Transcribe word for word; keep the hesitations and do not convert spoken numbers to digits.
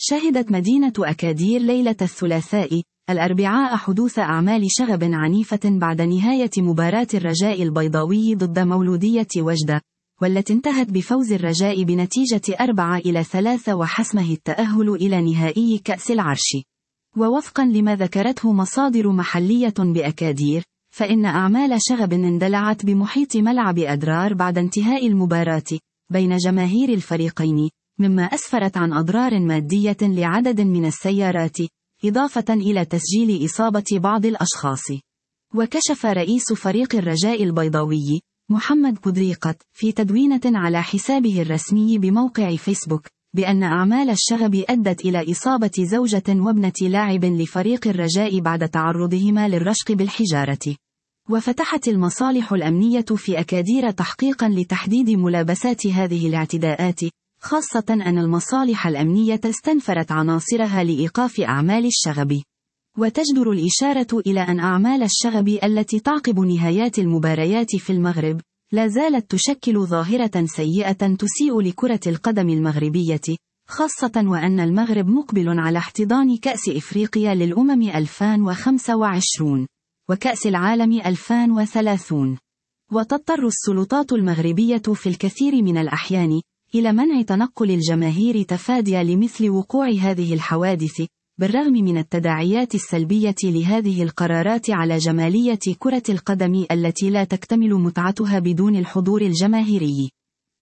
شهدت مدينة أكادير ليلة الثلاثاء الأربعاء حدوث أعمال شغب عنيفة بعد نهاية مباراة الرجاء البيضاوي ضد مولودية وجدة، والتي انتهت بفوز الرجاء بنتيجة أربعة إلى ثلاثة وحسمه التأهل إلى نهائي كأس العرش. ووفقا لما ذكرته مصادر محلية بأكادير، فإن أعمال شغب اندلعت بمحيط ملعب أدرار بعد انتهاء المباراة بين جماهير الفريقين، مما أسفرت عن أضرار مادية لعدد من السيارات، إضافة إلى تسجيل إصابة بعض الأشخاص. وكشف رئيس فريق الرجاء البيضاوي محمد بودريقة في تدوينة على حسابه الرسمي بموقع فيسبوك بأن أعمال الشغب أدت إلى إصابة زوجة وابنة لاعب لفريق الرجاء بعد تعرضهما للرشق بالحجارة. وفتحت المصالح الأمنية في أكادير تحقيقا لتحديد ملابسات هذه الاعتداءات، خاصة أن المصالح الأمنية استنفرت عناصرها لإيقاف أعمال الشغب. وتجدر الإشارة إلى أن أعمال الشغب التي تعقب نهايات المباريات في المغرب لا زالت تشكل ظاهرة سيئة تسيء لكرة القدم المغربية، خاصة وأن المغرب مقبل على احتضان كأس إفريقيا للأمم ألفين وخمسة وعشرين وكأس العالم ألفين وثلاثين. وتضطر السلطات المغربية في الكثير من الأحيان إلى منع تنقل الجماهير تفاديا لمثل وقوع هذه الحوادث، بالرغم من التداعيات السلبية لهذه القرارات على جمالية كرة القدم التي لا تكتمل متعتها بدون الحضور الجماهيري.